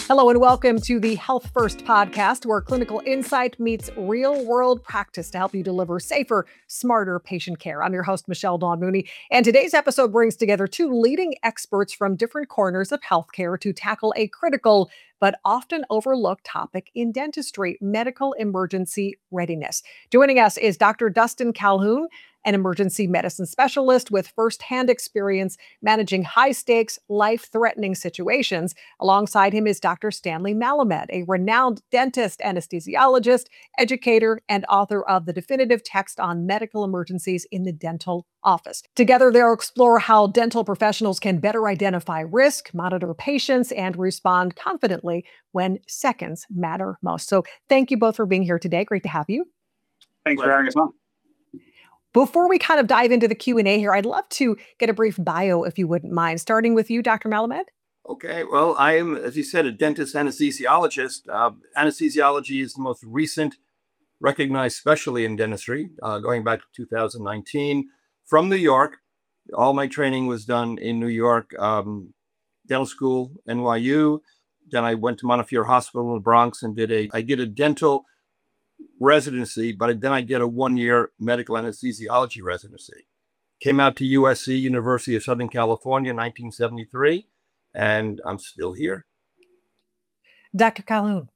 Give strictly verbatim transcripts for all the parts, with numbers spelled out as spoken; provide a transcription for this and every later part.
Hello and welcome to the Health First podcast, where clinical insight meets real-world practice to help you deliver safer, smarter patient care. I'm your host, Michelle Dawn Mooney, and today's episode brings together two leading experts from different corners of healthcare to tackle a critical but often overlooked topic in dentistry: medical emergency readiness. Joining us is Doctor Dustin Calhoun, an emergency medicine specialist with firsthand experience managing high-stakes, life-threatening situations. Alongside him is Doctor Stanley Malamed, a renowned dentist, anesthesiologist, educator, and author of the definitive text on medical emergencies in the dental office. Together, they'll explore how dental professionals can better identify risk, monitor patients, and respond confidently when seconds matter most. So thank you both for being here today. Great to have you. Thanks for having us on. Before we kind of dive into the Q and A here, I'd love to get a brief bio, if you wouldn't mind, starting with you, Doctor Malamed. Okay, well, I am, as you said, a dentist anesthesiologist. Uh, anesthesiology is the most recent recognized specialty in dentistry, uh, going back to two thousand nineteen. From New York, all my training was done in New York, um, dental school, N Y U. Then I went to Montefiore Hospital in the Bronx and did a, I did a dental residency, but then I did a one-year medical anesthesiology residency. Came out to U S C, University of Southern California, in nineteen seventy-three, and I'm still here. Doctor Calhoun.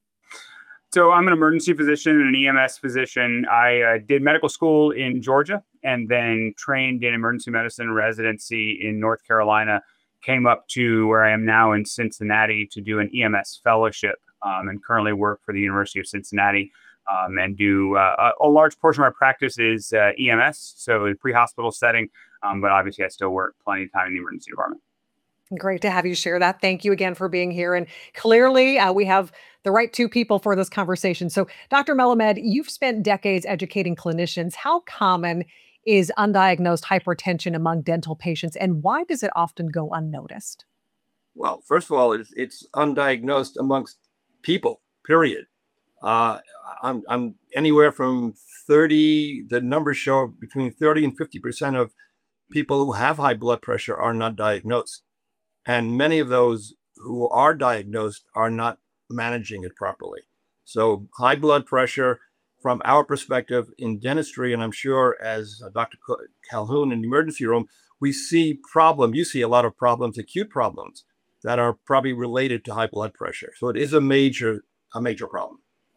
So I'm an emergency physician and an E M S physician. I uh, did medical school in Georgia and then trained in emergency medicine residency in North Carolina. Came up to where I am now in Cincinnati to do an E M S fellowship, um, and currently work for the University of Cincinnati. Um, and do uh, a, a large portion of my practice is uh, E M S, so in pre-hospital setting, um, but obviously I still work plenty of time in the emergency department. Great to have you share that. Thank you again for being here. And clearly uh, we have the right two people for this conversation. So Doctor Malamed, you've spent decades educating clinicians. How common is undiagnosed hypertension among dental patients, and why does it often go unnoticed? Well, first of all, it's, it's undiagnosed amongst people, period. Uh, I'm, I'm anywhere from thirty, the numbers show between thirty and fifty percent of people who have high blood pressure are not diagnosed. And many of those who are diagnosed are not managing it properly. So high blood pressure, from our perspective in dentistry, and I'm sure as Doctor Calhoun in the emergency room, we see problem. You see a lot of problems, acute problems that are probably related to high blood pressure. So it is a major, a major problem.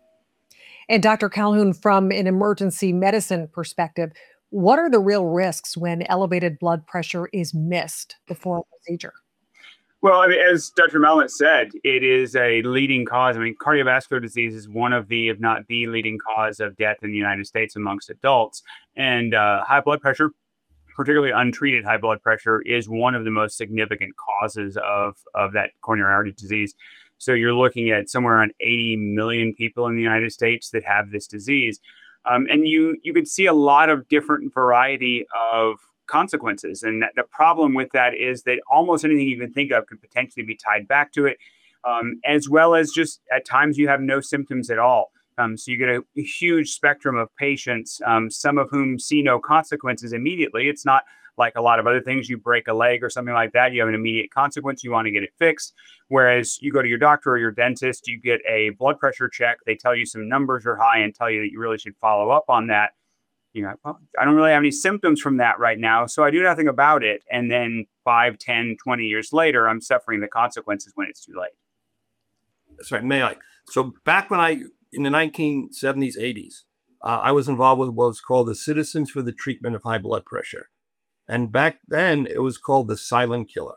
And Doctor Calhoun, from an emergency medicine perspective, what are the real risks when elevated blood pressure is missed before a procedure? Well, I mean, as Doctor Malamed said, it is a leading cause. I mean, cardiovascular disease is one of the, if not the leading cause of death in the United States amongst adults. And uh, high blood pressure, particularly untreated high blood pressure, is one of the most significant causes of, of that coronary artery disease. So you're looking at somewhere around eighty million people in the United States that have this disease. Um, and you you could see a lot of different variety of consequences. And that, the problem with that is that almost anything you can think of could potentially be tied back to it, um, as well as just at times you have no symptoms at all. Um, so you get a, a huge spectrum of patients, um, some of whom see no consequences immediately. It's not like a lot of other things. You break a leg or something like that, you have an immediate consequence. You want to get it fixed. Whereas you go to your doctor or your dentist, you get a blood pressure check. They tell you some numbers are high and tell you that you really should follow up on that. You know, well, I don't really have any symptoms from that right now, so I do nothing about it. And then five, ten, twenty years later, I'm suffering the consequences when it's too late. That's right. May I? So back when I, in the nineteen seventies, eighties, uh, I was involved with what was called the Citizens for the Treatment of High Blood Pressure. And back then it was called the silent killer.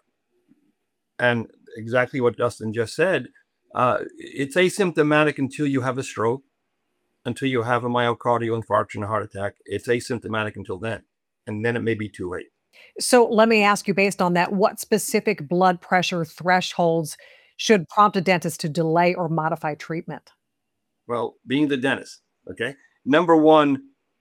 And exactly what Dustin just said, uh, it's asymptomatic until you have a stroke, until you have a myocardial infarction, a heart attack. It's asymptomatic until then. And then it may be too late. So let me ask you, based on that, what specific blood pressure thresholds should prompt a dentist to delay or modify treatment? Well, being the dentist, okay, number one,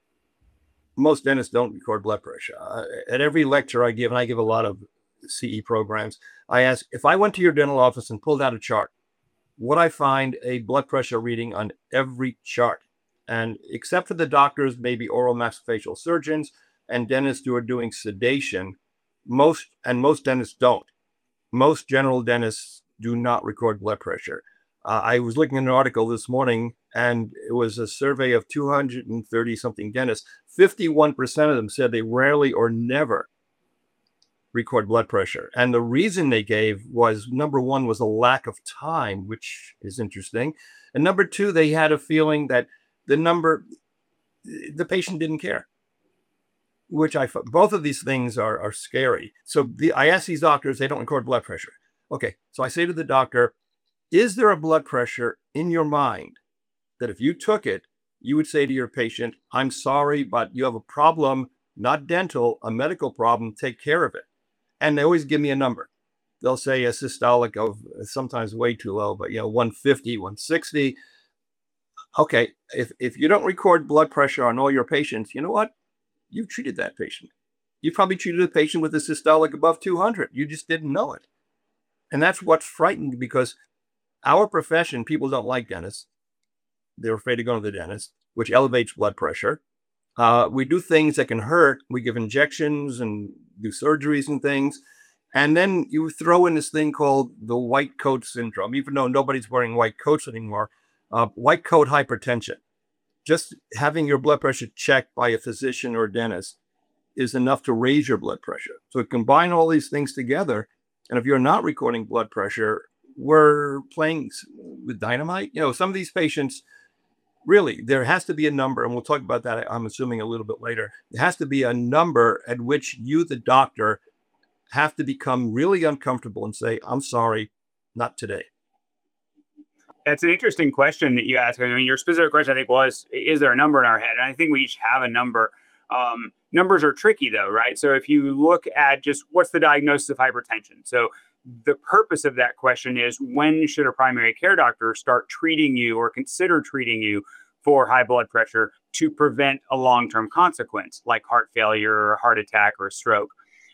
most dentists don't record blood pressure. Uh, at every lecture I give, and I give a lot of C E programs, I ask, if I went to your dental office and pulled out a chart, would I find a blood pressure reading on every chart? And except for the doctors, maybe oral maxillofacial surgeons and dentists who are doing sedation, most, and most dentists don't. Most general dentists do not record blood pressure. Uh, I was looking at an article this morning, and it was a survey of two hundred thirty something dentists. fifty-one percent of them said they rarely or never record blood pressure. And the reason they gave was, number one, was a lack of time, which is interesting. And number two, they had a feeling that the number, the patient didn't care, which I, both of these things are, are scary. So the, I asked these doctors, they don't record blood pressure. Okay, so I say to the doctor, is there a blood pressure in your mind that if you took it, you would say to your patient, I'm sorry, but you have a problem, not dental, a medical problem, take care of it. And they always give me a number. They'll say a systolic of sometimes way too low, but you know, one fifty, one sixty. Okay, if, if you don't record blood pressure on all your patients, you know what? You treated that patient. You probably treated a patient with a systolic above two hundred. You just didn't know it. And that's what's frightening, because our profession, people don't like dentists. They're afraid to go to the dentist, which elevates blood pressure. Uh, we do things that can hurt. We give injections and do surgeries and things. And then you throw in this thing called the white coat syndrome, even though nobody's wearing white coats anymore. Uh, white coat hypertension. Just having your blood pressure checked by a physician or a dentist is enough to raise your blood pressure. So combine all these things together. And if you're not recording blood pressure, we're playing with dynamite. You know, some of these patients, really, there has to be a number, and we'll talk about that, I'm assuming, a little bit later. There has to be a number at which you, the doctor, have to become really uncomfortable and say, I'm sorry, not today. That's an interesting question that you asked. I mean, your specific question, I think, was, is there a number in our head? And I think we each have a number. Um, numbers are tricky, though, right? So if you look at just what's the diagnosis of hypertension? So the purpose of that question is, when should a primary care doctor start treating you or consider treating you for high blood pressure to prevent a long-term consequence like heart failure or a heart attack or a stroke?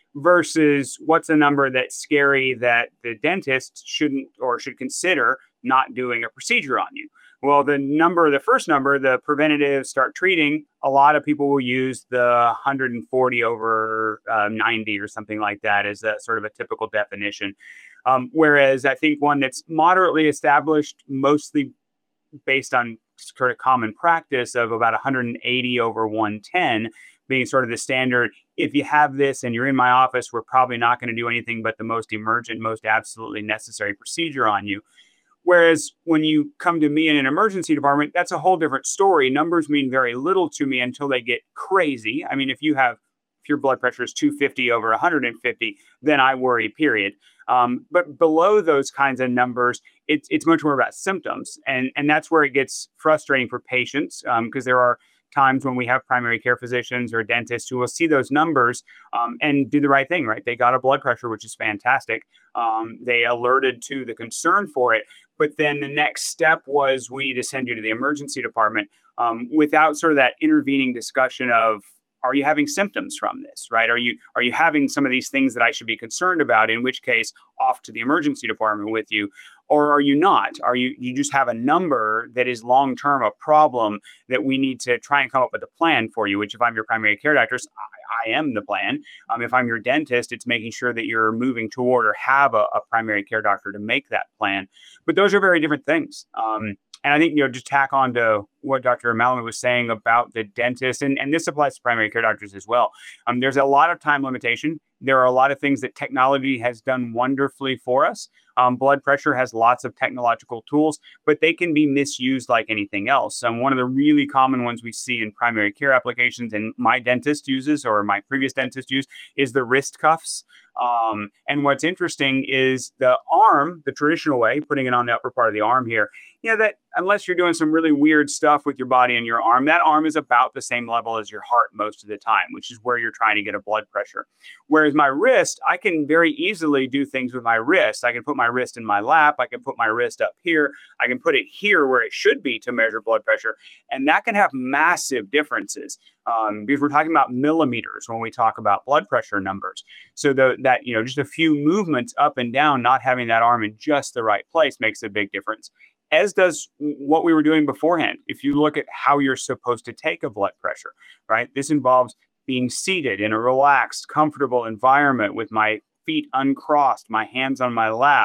Versus what's a number that's scary that the dentist shouldn't or should consider not doing a procedure on you? Well, the number, the first number, the preventative start treating, a lot of people will use the one hundred forty over uh, ninety or something like that as a sort of a typical definition. Um, whereas I think one that's moderately established, mostly based on sort of common practice, of about one hundred eighty over one ten being sort of the standard. If you have this and you're in my office, we're probably not going to do anything but the most emergent, most absolutely necessary procedure on you. Whereas when you come to me in an emergency department, that's a whole different story. Numbers mean very little to me until they get crazy. I mean, if you have, if your blood pressure is two fifty over one hundred fifty, then I worry, period. Um, but below those kinds of numbers, it's it's much more about symptoms. And, and that's where it gets frustrating for patients, because um, there are times when we have primary care physicians or dentists who will see those numbers um, and do the right thing, right? They got a blood pressure, which is fantastic. Um, they alerted to the concern for it. But then the next step was, we need to send you to the emergency department um, without sort of that intervening discussion of, are you having symptoms from this, right? Are you are you having some of these things that I should be concerned about? In which case, off to the emergency department with you. Or are you not? Are you you just have a number that is long-term a problem that we need to try and come up with a plan for you, which if I'm your primary care doctor, I, I am the plan. Um, if I'm your dentist, it's making sure that you're moving toward or have a, a primary care doctor to make that plan. But those are very different things. Um, And I think, you know, just tack on to what Doctor Malamuth was saying about the dentist, and, and this applies to primary care doctors as well. Um, there's a lot of time limitation. There are a lot of things that technology has done wonderfully for us. Um, blood pressure has lots of technological tools, but they can be misused like anything else. Um, one of the really common ones we see in primary care applications, and my dentist uses, or my previous dentist used, is the wrist cuffs. Um, and what's interesting is the arm, the traditional way, putting it on the upper part of the arm here, you know, that unless you're doing some really weird stuff with your body and your arm, that arm is about the same level as your heart most of the time, which is where you're trying to get a blood pressure. Whereas my wrist, I can very easily do things with my wrist. I can put my wrist in my lap. I can put my wrist up here. I can put it here where it should be to measure blood pressure. And that can have massive differences um, because we're talking about millimeters when we talk about blood pressure numbers. So the, that, you know, just a few movements up and down, not having that arm in just the right place makes a big difference, as does what we were doing beforehand. If you look at how you're supposed to take a blood pressure, right? This involves being seated in a relaxed, comfortable environment with my feet uncrossed, my hands on my lap,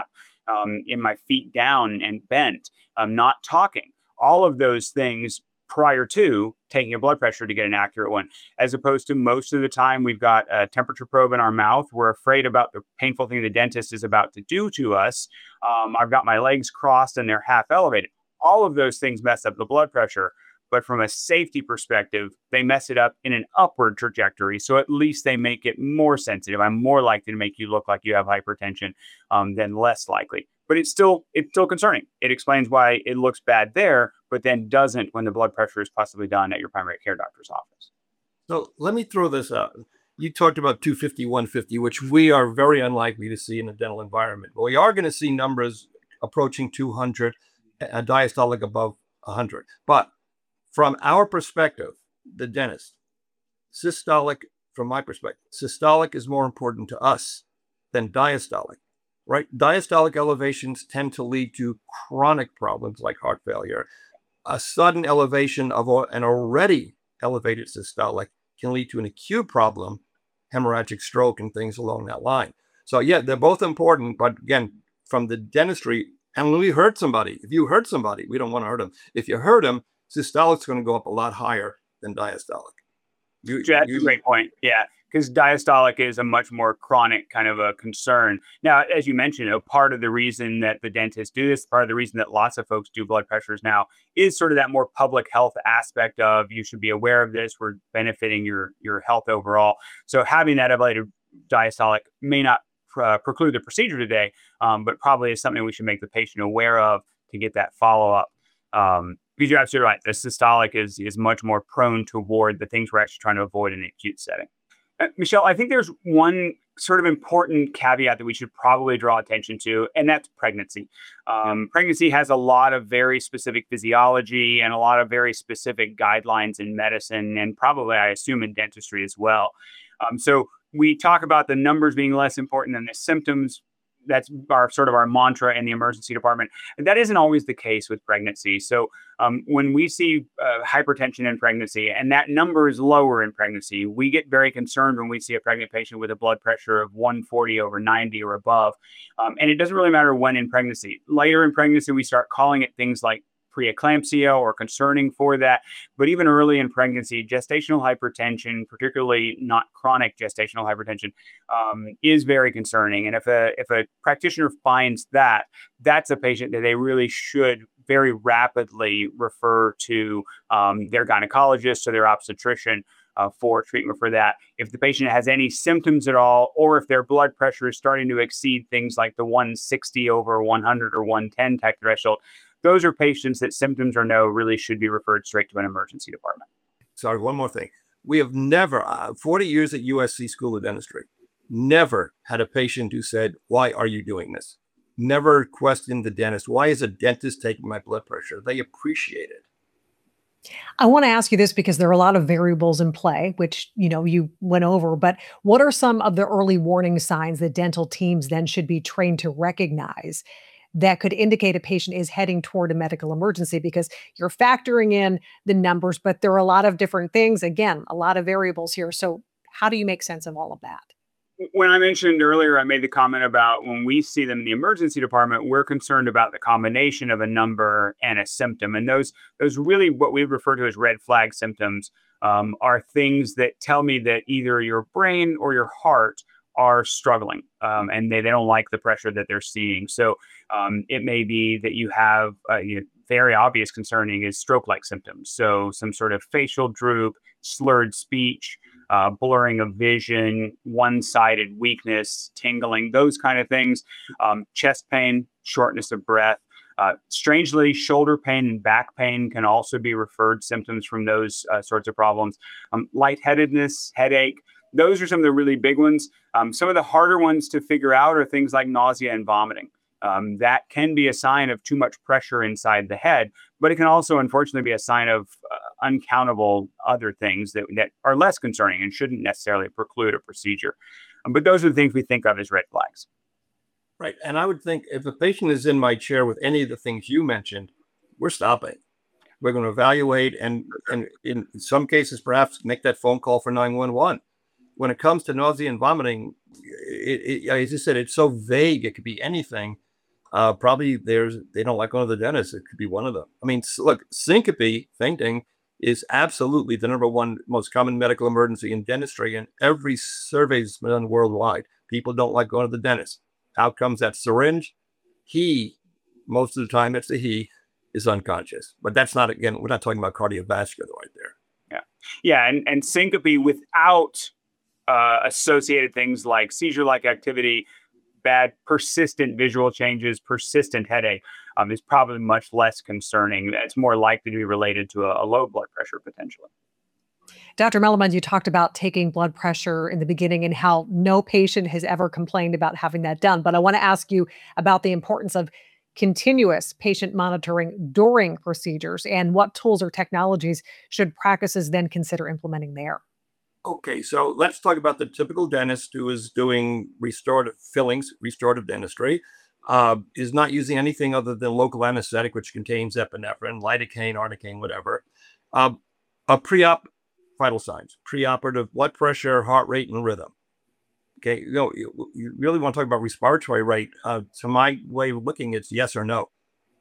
um, in my feet down and bent, um, not talking, all of those things prior to taking a blood pressure to get an accurate one, as opposed to most of the time we've got a temperature probe in our mouth. We're afraid about the painful thing the dentist is about to do to us. Um, I've got my legs crossed and they're half elevated. All of those things mess up the blood pressure. But from a safety perspective, they mess it up in an upward trajectory. So at least they make it more sensitive. I'm more likely to make you look like you have hypertension um, than less likely. But it's still it's still concerning. It explains why it looks bad there, but then doesn't when the blood pressure is possibly done at your primary care doctor's office. So let me throw this out. You talked about two fifty, one fifty, which we are very unlikely to see in a dental environment. But we are going to see numbers approaching two hundred, a diastolic above one hundred. But from our perspective, the dentist, systolic, from my perspective, systolic is more important to us than diastolic, right? Diastolic elevations tend to lead to chronic problems like heart failure. A sudden elevation of an already elevated systolic can lead to an acute problem, hemorrhagic stroke and things along that line. So yeah, they're both important, but again, from the dentistry, and when we hurt somebody, if you hurt somebody, we don't want to hurt them. If you hurt them, systolic is going to go up a lot higher than diastolic. You, That's you, a great point. Yeah, because diastolic is a much more chronic kind of a concern. Now, as you mentioned, you know, part of the reason that the dentists do this, part of the reason that lots of folks do blood pressures now is sort of that more public health aspect of you should be aware of this. We're benefiting your, your health overall. So having that elevated diastolic may not uh, preclude the procedure today, um, but probably is something we should make the patient aware of to get that follow-up. Um, Because you're absolutely right. The systolic is is much more prone toward the things we're actually trying to avoid in the acute setting. Uh, Michelle, I think there's one sort of important caveat that we should probably draw attention to, and that's pregnancy. Um, pregnancy has a lot of very specific physiology and a lot of very specific guidelines in medicine, and probably, I assume, in dentistry as well. Um, so we talk about the numbers being less important than the symptoms. That's our sort of our mantra in the emergency department. And that isn't always the case with pregnancy. So um, when we see uh, hypertension in pregnancy and that number is lower in pregnancy, we get very concerned when we see a pregnant patient with a blood pressure of one forty over ninety or above. Um, and it doesn't really matter when in pregnancy. Later in pregnancy, we start calling it things like preeclampsia or concerning for that. But even early in pregnancy, gestational hypertension, particularly not chronic gestational hypertension, um, is very concerning. And if a if a practitioner finds that, that's a patient that they really should very rapidly refer to um, their gynecologist or their obstetrician uh, for treatment for that. If the patient has any symptoms at all, or if their blood pressure is starting to exceed things like the one sixty over one hundred or one ten type threshold, those are patients that symptoms or no really should be referred straight to an emergency department. Sorry, one more thing. We have never, uh, forty years at U S C School of Dentistry, never had a patient who said, why are you doing this? Never questioned the dentist. Why is a dentist taking my blood pressure? They appreciate it. I want to ask you this because there are a lot of variables in play, which, you know, you went over, but what are some of the early warning signs that dental teams then should be trained to recognize that could indicate a patient is heading toward a medical emergency? Because you're factoring in the numbers, but there are a lot of different things. Again, a lot of variables here. So how do you make sense of all of that? When I mentioned earlier, I made the comment about when we see them in the emergency department, we're concerned about the combination of a number and a symptom. And those, those really what we refer to as red flag symptoms um, are things that tell me that either your brain or your heart are struggling um, and they, they don't like the pressure that they're seeing. So um, it may be that you have uh, you know, very obvious concerning is stroke-like symptoms. So some sort of facial droop, slurred speech, uh, blurring of vision, one-sided weakness, tingling, those kind of things, um, chest pain, shortness of breath. Uh, strangely, shoulder pain and back pain can also be referred symptoms from those uh, sorts of problems. Um, lightheadedness, headache, those are some of the really big ones. Um, some of the harder ones to figure out are things like nausea and vomiting. Um, that can be a sign of too much pressure inside the head, but it can also, unfortunately, be a sign of uh, uncountable other things that, that are less concerning and shouldn't necessarily preclude a procedure. Um, but those are the things we think of as red flags. Right. And I would think if a patient is in my chair with any of the things you mentioned, we're stopping. We're going to evaluate and, and in some cases, perhaps make that phone call for nine one one. When it comes to nausea and vomiting, it, it, as I said, it's so vague. It could be anything. Uh, probably there's they don't like going to the dentist. It could be one of them. I mean, s- look, syncope, fainting, is absolutely the number one most common medical emergency in dentistry, and every survey's been done worldwide. People don't like going to the dentist. Out comes that syringe. He, most of the time, it's a he, is unconscious. But that's not, again, we're not talking about cardiovascular right there. Yeah. Yeah. And, and syncope without uh, associated things like seizure-like activity, bad persistent visual changes, persistent headache um, is probably much less concerning. It's more likely to be related to a, a low blood pressure potentially. Doctor Melamund, you talked about taking blood pressure in the beginning and how no patient has ever complained about having that done. But I want to ask you about the importance of continuous patient monitoring during procedures and what tools or technologies should practices then consider implementing there? Okay, so let's talk about the typical dentist who is doing restorative fillings, restorative dentistry, uh, is not using anything other than local anesthetic, which contains epinephrine, lidocaine, arnicaine, whatever. Uh, a pre-op vital signs, preoperative blood pressure, heart rate, and rhythm. Okay, you know, you, you really want to talk about respiratory rate. Uh, to my way of looking, it's yes or no.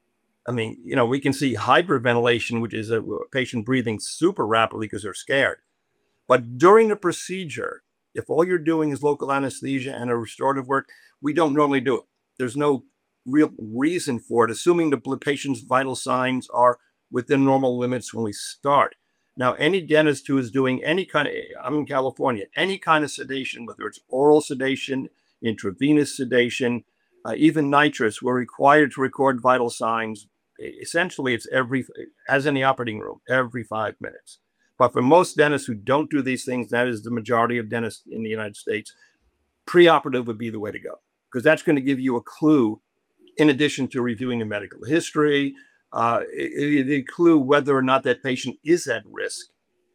I mean, you know, we can see hyperventilation, which is a patient breathing super rapidly because they're scared. But during the procedure, if all you're doing is local anesthesia and a restorative work, we don't normally do it. There's no real reason for it, assuming the patient's vital signs are within normal limits when we start. Now, any dentist who is doing any kind of, I'm in California, any kind of sedation, whether it's oral sedation, intravenous sedation, uh, even nitrous, we're required to record vital signs. Essentially, it's every, as in the operating room, every five minutes. But for most dentists who don't do these things, that is the majority of dentists in the United States, preoperative would be the way to go, because that's going to give you a clue, in addition to reviewing the medical history, uh, it, it clue whether or not that patient is at risk.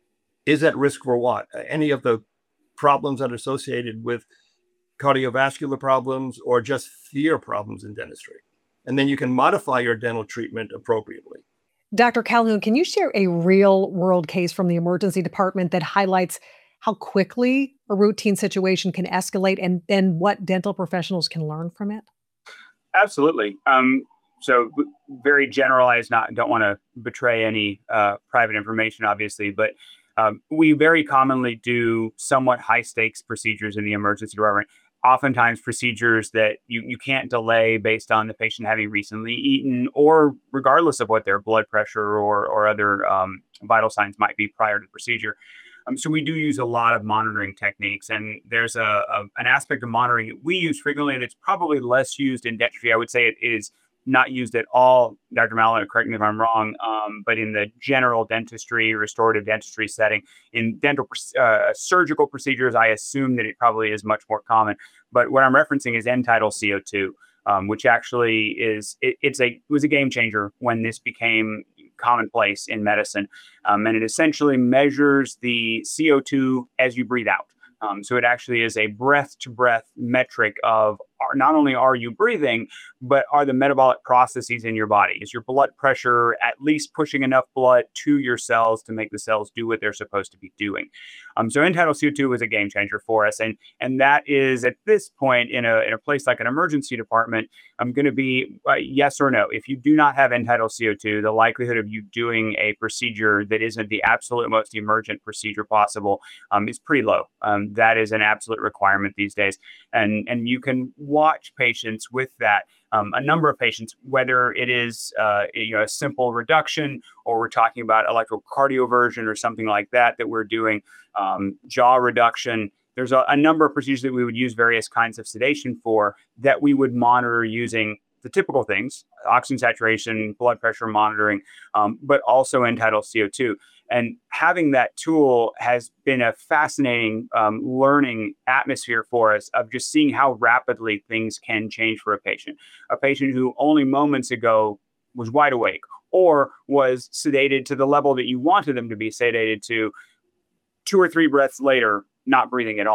Is at risk for what? Any of the problems that are associated with cardiovascular problems or just fear problems in dentistry. And then you can modify your dental treatment appropriately. Doctor Calhoun, can you share a real world case from the emergency department that highlights how quickly a routine situation can escalate and, and what dental professionals can learn from it? Absolutely. Um, so very generalized, not don't want to betray any uh, private information, obviously, but um, we very commonly do somewhat high stakes procedures in the emergency department. Oftentimes procedures that you, you can't delay based on the patient having recently eaten or regardless of what their blood pressure or, or other um, vital signs might be prior to the procedure. Um, so we do use a lot of monitoring techniques, and there's a, a an aspect of monitoring that we use frequently, and it's probably less used in dentistry. I would say it is not used at all, Doctor Mallon, correct me if I'm wrong, um, but in the general dentistry, restorative dentistry setting, in dental uh, surgical procedures, I assume that it probably is much more common. But what I'm referencing is end-tidal C O two, um, which actually is, it, it's a, it was a game changer when this became commonplace in medicine. Um, and it essentially measures the C O two as you breathe out. Um, so it actually is a breath to breath metric of are, not only are you breathing, but are the metabolic processes in your body? Is your blood pressure at least pushing enough blood to your cells to make the cells do what they're supposed to be doing? Um, so end-tidal C O two is a game changer for us. And, and that is at this point in a, in a place like an emergency department, I'm going to be uh, yes or no. If you do not have end-tidal C O two, the likelihood of you doing a procedure that isn't the absolute most emergent procedure possible um, is pretty low. Um, that is an absolute requirement these days. And, and you can watch patients with that. Um, a number of patients, whether it is uh, you know, a simple reduction or we're talking about electrocardioversion or something like that that we're doing, um, jaw reduction. There's a, a number of procedures that we would use various kinds of sedation for that we would monitor using the typical things, oxygen saturation, blood pressure monitoring, um, but also end-tidal C O two. And having that tool has been a fascinating um, learning atmosphere for us of just seeing how rapidly things can change for a patient. A patient who only moments ago was wide awake or was sedated to the level that you wanted them to be sedated to, two or three breaths later, not breathing at all.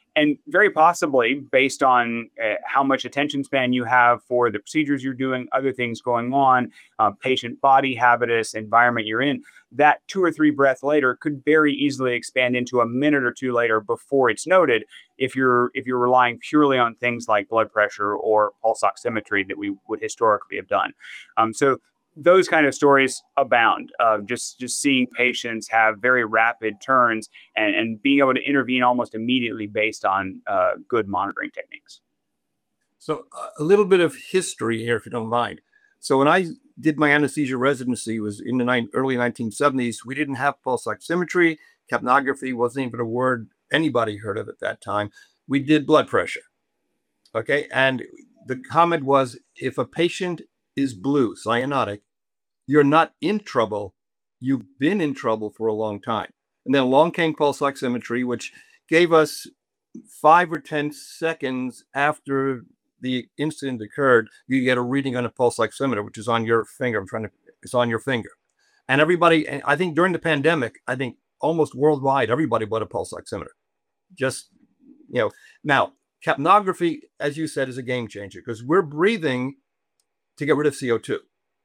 And very possibly, based on uh, how much attention span you have for the procedures you're doing, other things going on, uh, patient body habitus, environment you're in, that two or three breaths later could very easily expand into a minute or two later before it's noted, if you're if you're relying purely on things like blood pressure or pulse oximetry that we would historically have done. Um, so those kind of stories abound of just just seeing patients have very rapid turns and, and being able to intervene almost immediately based on uh, good monitoring techniques. So uh, a little bit of history here, if you don't mind. So when I did my anesthesia residency, it was in the ni- early nineteen seventies. We didn't have pulse oximetry. Capnography wasn't even a word anybody heard of at that time. We did blood pressure. Okay. And the comment was, if a patient is blue, cyanotic, you're not in trouble. You've been in trouble for a long time. And then along came pulse oximetry, which gave us five or ten seconds after the incident occurred, you get a reading on a pulse oximeter, which is on your finger. I'm trying to, it's on your finger. And everybody, I think during the pandemic, I think almost worldwide, everybody bought a pulse oximeter. Just, you know, now capnography, as you said, is a game changer because we're breathing to get rid of C O two.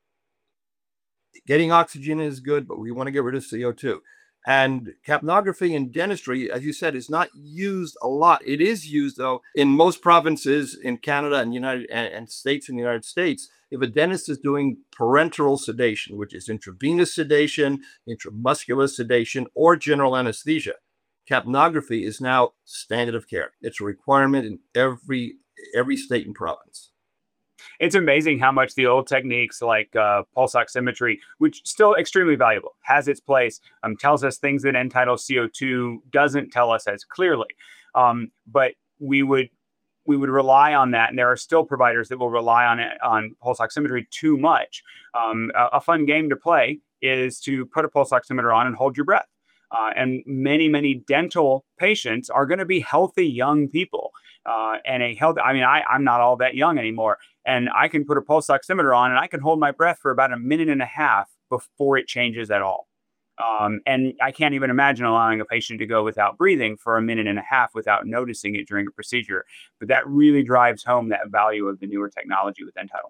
Getting oxygen is good, but we want to get rid of C O two. And capnography in dentistry, as you said, is not used a lot. It is used, though, in most provinces in Canada and United and, and states in the United States. If a dentist is doing parenteral sedation, which is intravenous sedation, intramuscular sedation, or general anesthesia, capnography is now standard of care. It's a requirement in every every state and province. It's amazing how much the old techniques like uh, pulse oximetry, which still extremely valuable, has its place, um, tells us things that end-tidal C O two doesn't tell us as clearly. Um, but we would we would rely on that, and there are still providers that will rely on it on pulse oximetry too much. Um, a, a fun game to play is to put a pulse oximeter on and hold your breath. Uh, and many, many dental patients are going to be healthy young people. Uh, and a healthy, I mean, I, I'm not all that young anymore. And I can put a pulse oximeter on and I can hold my breath for about a minute and a half before it changes at all. Um, and I can't even imagine allowing a patient to go without breathing for a minute and a half without noticing it during a procedure. But that really drives home that value of the newer technology with end-tidal.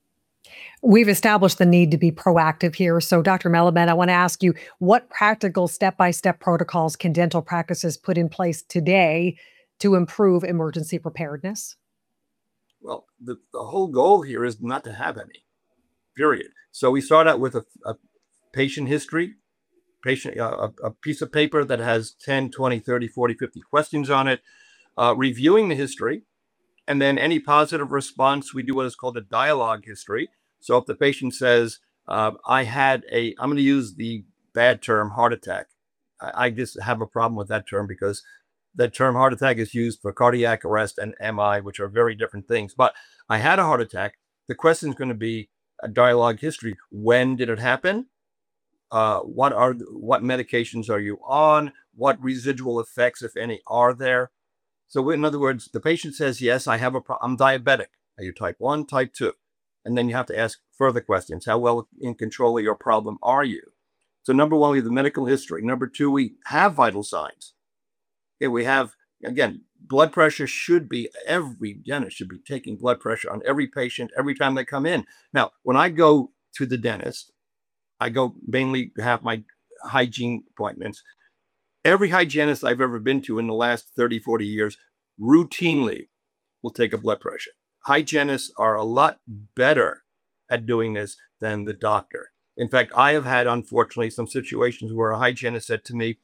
We've established the need to be proactive here. So, Doctor Melamed, I want to ask you, what practical step-by-step protocols can dental practices put in place today to improve emergency preparedness? Well, the, the whole goal here is not to have any, period. So we start out with a, a patient history, patient uh, a, a piece of paper that has ten, twenty, thirty, forty, fifty questions on it, uh, reviewing the history. And then any positive response, we do what is called a dialogue history. So if the patient says, uh, I had a, I'm going to use the bad term heart attack. I, I just have a problem with that term because that term heart attack is used for cardiac arrest and M I, which are very different things. But I had a heart attack. The question is going to be a dialogue history. When did it happen? Uh, what are what medications are you on? What residual effects, if any, are there? So in other words, the patient says, yes, I have a problem. I'm diabetic. Are you type one, type two? And then you have to ask further questions. How well in control of your problem are you? So number one, we have the medical history. Number two, we have vital signs. Okay, we have, again, blood pressure should be, every dentist should be taking blood pressure on every patient every time they come in. Now, when I go to the dentist, I go mainly to have my hygiene appointments. Every hygienist I've ever been to in the last thirty, forty years routinely will take a blood pressure. Hygienists are a lot better at doing this than the doctor. In fact, I have had, unfortunately, some situations where a hygienist said to me,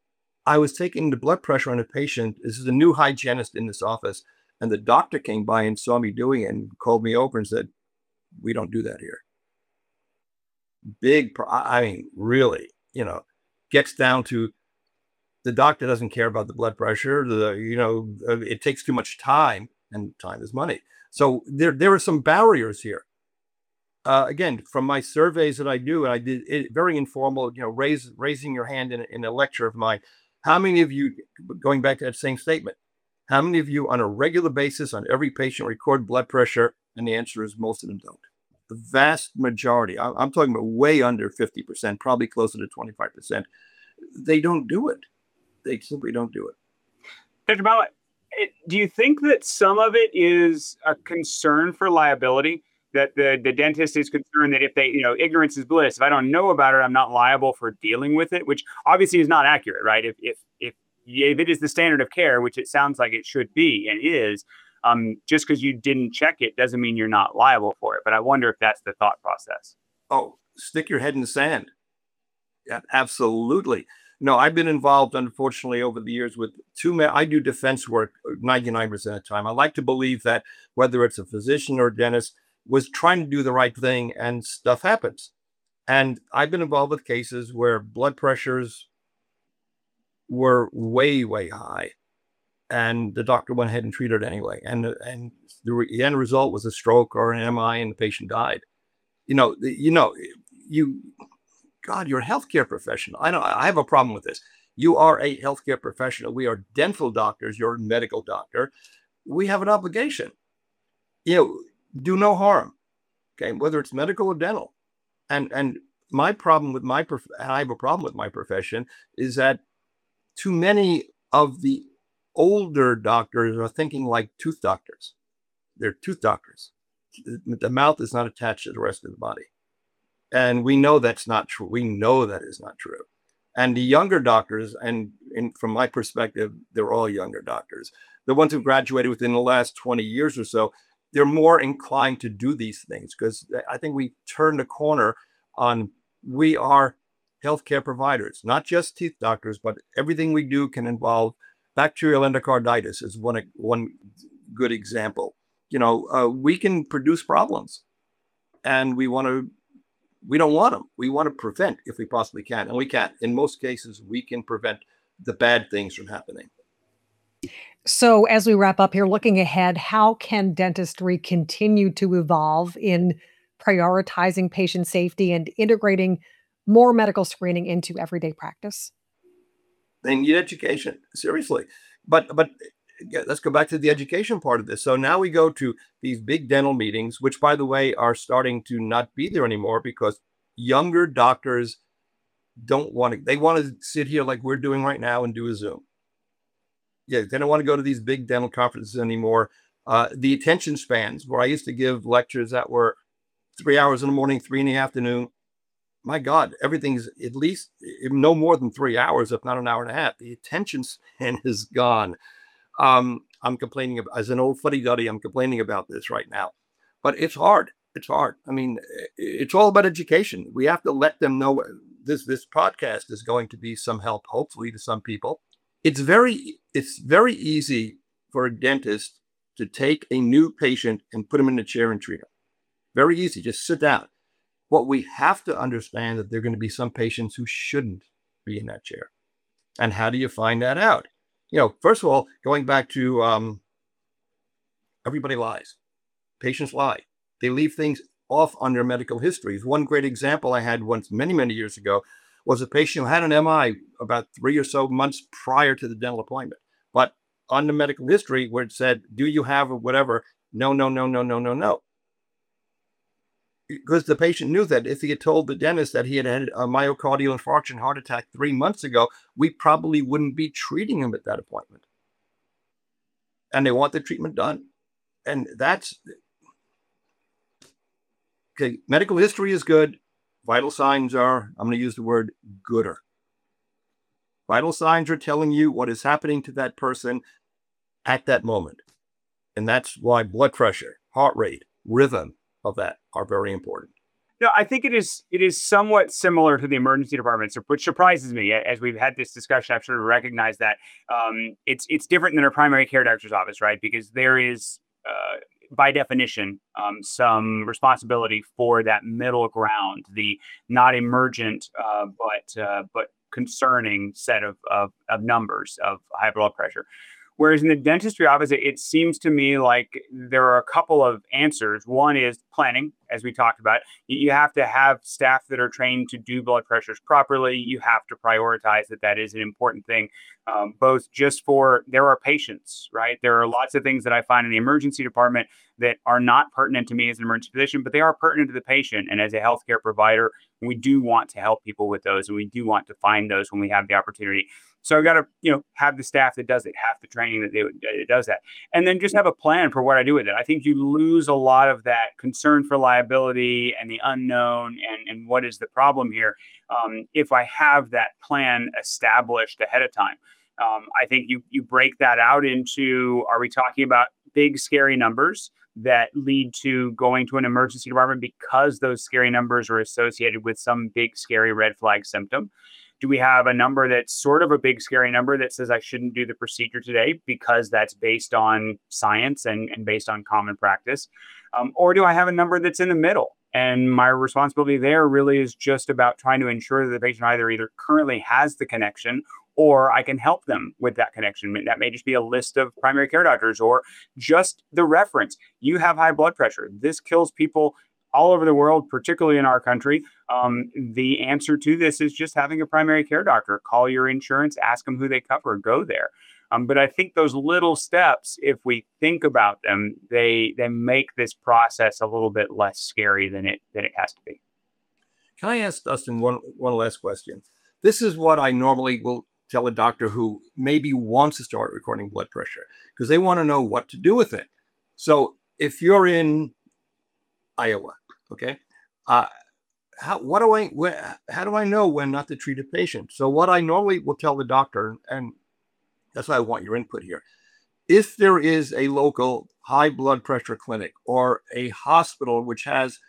I was taking the blood pressure on a patient. This is a new hygienist in this office. And the doctor came by and saw me doing it and called me over and said, we don't do that here. Big, pro- I mean, really, you know, gets down to the doctor doesn't care about the blood pressure. The, you know, it takes too much time, and time is money. So there, there are some barriers here. Uh, again, from my surveys that I do, and I did it very informal, you know, raise, raising your hand in, in a lecture of mine. How many of you, going back to that same statement, how many of you on a regular basis on every patient record blood pressure? And the answer is most of them don't. The vast majority, I'm talking about way under fifty percent, probably closer to twenty-five percent. They don't do it. They simply don't do it. Doctor Mallett, It, do you think that some of it is a concern for liability? That the, the dentist is concerned that if they, you know, ignorance is bliss. If I don't know about it, I'm not liable for dealing with it, which obviously is not accurate, right? If if if if it is the standard of care, which it sounds like it should be and is, um, just because you didn't check it doesn't mean you're not liable for it. But I wonder if that's the thought process. Oh, stick your head in the sand. Yeah, absolutely. No, I've been involved, unfortunately, over the years with too many. I do defense work ninety-nine percent of the time. I like to believe that whether it's a physician or a dentist was trying to do the right thing and stuff happens. And I've been involved with cases where blood pressures were way, way high. And the doctor went ahead and treated it anyway. And, and the, re- the end result was a stroke or an M I and the patient died. You know, the, you know, you, God, you're a healthcare professional. I know I have a problem with this. You are a healthcare professional. We are dental doctors. You're a medical doctor. We have an obligation. You know, do no harm. Okay, whether it's medical or dental. And and my problem with my prof- I have a problem with my profession is that too many of the older doctors are thinking like tooth doctors. They're tooth doctors. The mouth is not attached to the rest of the body. And we know that's not true. We know that is not true. And the younger doctors, and, and from my perspective, they're all younger doctors. The ones who graduated within the last twenty years or so, they're more inclined to do these things because I think we turned a corner on, we are healthcare providers, not just teeth doctors, but everything we do can involve bacterial endocarditis is one, one good example. You know, uh, we can produce problems and we want to, we don't want them. We want to prevent if we possibly can. And we can't. In most cases, we can prevent the bad things from happening. So, as we wrap up here, looking ahead, how can dentistry continue to evolve in prioritizing patient safety and integrating more medical screening into everyday practice? They need education, seriously. But but yeah, let's go back to the education part of this. So now we go to these big dental meetings, which, by the way, are starting to not be there anymore because younger doctors don't want to. They want to sit here like we're doing right now and do a Zoom. Yeah, they don't want to go to these big dental conferences anymore. Uh, the attention spans, where I used to give lectures that were three hours in the morning, three in the afternoon. My God, everything's at least no more than three hours, if not an hour and a half. The attention span is gone. Um, I'm complaining about, as an old fuddy-duddy, I'm complaining about this right now. But it's hard. It's hard. I mean, it's all about education. We have to let them know this, this podcast is going to be some help, hopefully, to some people. It's very, it's very easy for a dentist to take a new patient and put them in a chair and treat them. Very easy. Just sit down. What we have to understand that there are going to be some patients who shouldn't be in that chair. And how do you find that out? You know, first of all, going back to um, everybody lies. Patients lie. They leave things off on their medical histories. One great example I had once many, many years ago was a patient who had an M I about three or so months prior to the dental appointment. But on the medical history where it said, do you have or whatever? No, no, no, no, no, no, no. Because the patient knew that if he had told the dentist that he had had a myocardial infarction heart attack three months ago, we probably wouldn't be treating him at that appointment. And they want the treatment done. And that's, okay, medical history is good. Vital signs are, I'm going to use the word gooder. Vital signs are telling you what is happening to that person at that moment. And that's why blood pressure, heart rate, rhythm of that are very important. No, I think it is it is somewhat similar to the emergency department, so, which surprises me. As we've had this discussion, I've sort of recognized that um, it's it's different than a primary care doctor's office, right? Because there is, uh, by definition, um, some responsibility for that middle ground, the not emergent uh, but uh, but concerning set of, of of numbers of high blood pressure. Whereas in the dentistry office, it, it seems to me like there are a couple of answers. One is planning, as we talked about. You, you have to have staff that are trained to do blood pressures properly. You have to prioritize that that is an important thing, um, both just for, there are patients, right? There are lots of things that I find in the emergency department that are not pertinent to me as an emergency physician, but they are pertinent to the patient. And as a healthcare provider, we do want to help people with those, and we do want to find those when we have the opportunity. So I've got to, you know, have the staff that does it, have the training that, they, that does that, and then just have a plan for what I do with it. I think you lose a lot of that concern for liability and the unknown and, and what is the problem here um, if I have that plan established ahead of time. Um, I think you you break that out into, are we talking about big, scary numbers that lead to going to an emergency department because those scary numbers are associated with some big, scary red flag symptom? Do we have a number that's sort of a big, scary number that says I shouldn't do the procedure today because that's based on science and, and based on common practice? Um, or do I have a number that's in the middle? And my responsibility there really is just about trying to ensure that the patient either either currently has the connection or I can help them with that connection. That may just be a list of primary care doctors or just the reference. You have high blood pressure. This kills people all over the world, particularly in our country. Um, the answer to this is just having a primary care doctor. Call your insurance, ask them who they cover, go there. Um, but I think those little steps, if we think about them, they they make this process a little bit less scary than it than it has to be. Can I ask Dustin one one last question? This is what I normally will tell a doctor who maybe wants to start recording blood pressure because they want to know what to do with it. So if you're in Iowa, okay, uh, how what do I where, how do I know when not to treat a patient? So what I normally will tell the doctor, and that's why I want your input here. If there is a local high blood pressure clinic or a hospital which has,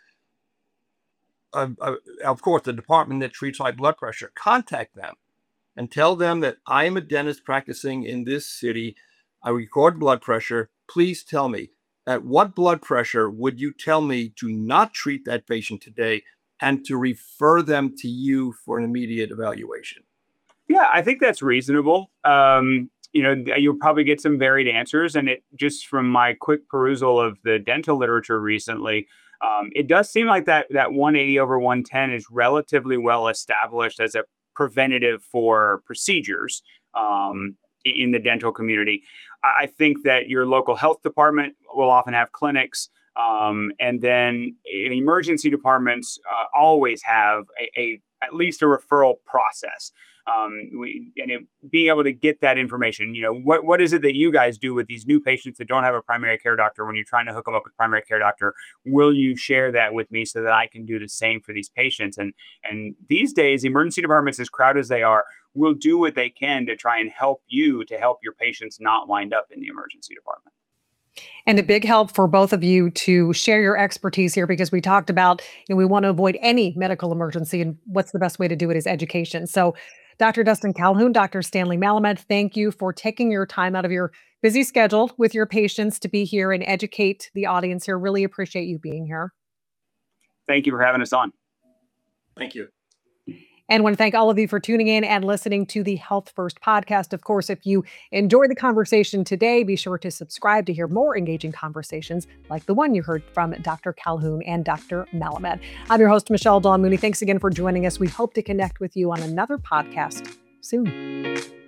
a, a, of course, the department that treats high blood pressure, contact them and tell them that I am a dentist practicing in this city. I record blood pressure. Please tell me, at what blood pressure would you tell me to not treat that patient today and to refer them to you for an immediate evaluation? Yeah, I think that's reasonable. Um, you know, you'll probably get some varied answers. And it just from my quick perusal of the dental literature recently, um, it does seem like that that one eighty over one ten is relatively well established as a preventative for procedures um, in the dental community. I think that your local health department will often have clinics. Um, and then emergency departments uh, always have a, a at least a referral process. Um, we, and it, being able to get that information, you know, what what is it that you guys do with these new patients that don't have a primary care doctor when you're trying to hook them up with a primary care doctor? Will you share that with me so that I can do the same for these patients? And and these days, emergency departments, as crowded as they are, will do what they can to try and help you to help your patients not wind up in the emergency department. And a big help for both of you to share your expertise here, because we talked about, you know, we want to avoid any medical emergency, and what's the best way to do it is education. So Doctor Dustin Calhoun, Doctor Stanley Malamed, thank you for taking your time out of your busy schedule with your patients to be here and educate the audience here. Really appreciate you being here. Thank you for having us on. Thank you. And want to thank all of you for tuning in and listening to the Health First podcast. Of course, if you enjoyed the conversation today, be sure to subscribe to hear more engaging conversations like the one you heard from Doctor Calhoun and Doctor Malamed. I'm your host, Michelle Dawn Mooney. Thanks again for joining us. We hope to connect with you on another podcast soon.